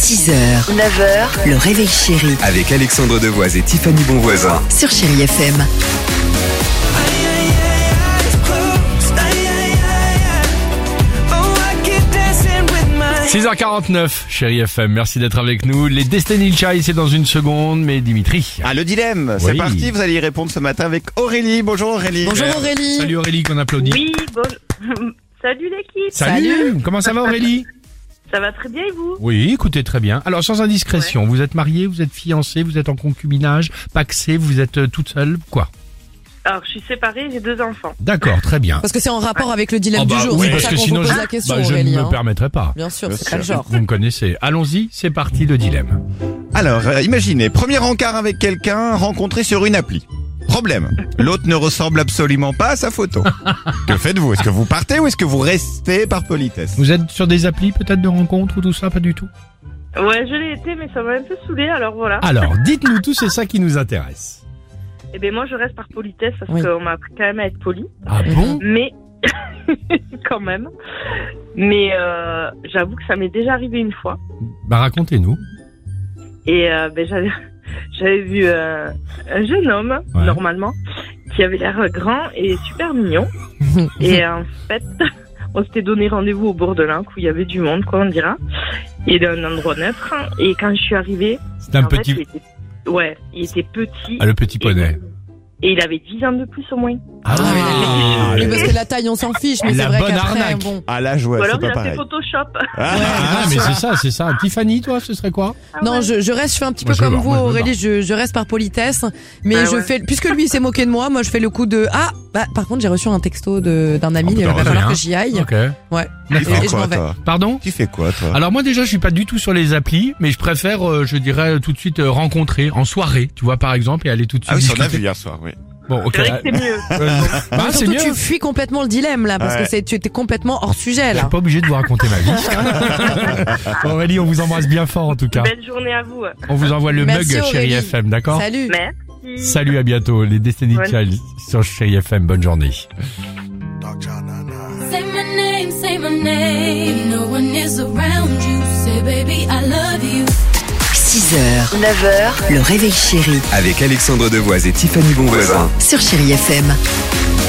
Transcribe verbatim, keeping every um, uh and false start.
six heures, neuf heures, le réveil chéri Avec Alexandre Devoise et Tiffany Bonvoisin. sur Chéri F M. six heures quarante-neuf, Chéri F M, merci d'être avec nous. Les Destiny Child, c'est dans une seconde, mais Dimitri. Ah, le dilemme, c'est Oui. parti, vous allez y répondre ce matin avec Aurélie. Bonjour Aurélie. Bonjour Aurélie. Salut Aurélie, qu'on applaudit. Oui, bon... Salut l'équipe. Salut. Salut. Comment ça va Aurélie? Ça va très bien et vous? Oui, écoutez, très bien. Alors, sans indiscrétion, vous êtes mariée, vous êtes fiancée, vous êtes en concubinage, paxée, vous êtes euh, toute seule, quoi? Alors, je suis séparée, j'ai deux enfants. D'accord, très bien. Parce que c'est en rapport avec le dilemme Oh, bah, du jour. oui, c'est pour parce ça que qu'on sinon, vous pose je, la question, bah, je Aurélie. ne me hein. permettrai pas. Bien sûr, Bien c'est sûr. pas le genre. Vous me connaissez. Allons-y, c'est parti, le dilemme. Alors, euh, imaginez, premier encart avec quelqu'un rencontré sur une appli. Problème, l'autre ne ressemble absolument pas à sa photo. Que faites-vous? Est-ce que vous partez ou est-ce que vous restez par politesse? Vous êtes sur des applis peut-être de rencontres ou tout ça? Pas du tout. Ouais, je l'ai été, mais ça m'a un peu saoulée, alors voilà. Alors, dites-nous tout, c'est ça qui nous intéresse. Et ben moi, je reste par politesse parce Oui. qu'on m'a appris quand même à être poli. Ah bon? Mais, quand même. Mais euh, j'avoue que ça m'est déjà arrivé une fois. Bah, racontez-nous. Et euh, ben j'avais, j'avais vu euh, un jeune homme, Ouais. normalement, qui avait l'air grand et super mignon. Et en fait, on s'était donné rendez-vous au bord de l'Ain, où il y avait du monde, quoi, on dira. Et d'un endroit neutre. Et quand je suis arrivée, C'est un en fait, petit... il était... ouais, il était petit. Ah, le petit poney. Et il avait dix ans de plus au moins. Ah, Oui, le- parce que la taille, on s'en fiche, mais La c'est vrai bonne qu'après, arnaque. bon. Ah là, ouais, Ou alors c'est il pas a fait pareil. Photoshop. Ah, Ah, mais c'est ça, c'est ça. Tiffany, toi, ce serait quoi? Non, je, je reste, je fais un petit Moi, peu je vais comme voir, vous, moi, je vais Aurélie, je, je reste par politesse, mais Bah je ouais. fais, puisque lui il s'est moqué de moi, moi je fais le coup de, ah, bah, par contre, j'ai reçu un texto de, d'un ami, Oh, il va putain, falloir rien. que j'y aille. Ok. Ouais. tu Et, fais et je quoi, m'en vais. toi? Pardon? Tu fais quoi, toi? Alors moi déjà je suis pas du tout sur les applis, mais je préfère, euh, je dirais tout de suite euh, rencontrer en soirée, tu vois par exemple, et aller tout de suite Ah oui, ça on a discuter. vu hier soir, oui. Bon, ok. C'est vrai que c'est mieux. Euh, bah, c'est Surtout, mieux. tu fuis complètement le dilemme, là, parce Ouais. que c'est, tu étais complètement hors sujet, Je là. suis pas obligé de vous raconter ma vie. Aurélie, on vous embrasse bien fort en tout cas. Belle journée à vous. On vous envoie le Merci, mug Chéri Aurélie. F M, d'accord? Salut. Merci. Salut, à bientôt. Les Destiny Bonne- Child sur Chéri F M. Bonne journée. Say my name, say my name. No one is around you. Say, baby, I love you. six heures, neuf heures, le réveil chéri Avec Alexandre Devoise et Tiffany Bonvoisin. sur Chéri F M.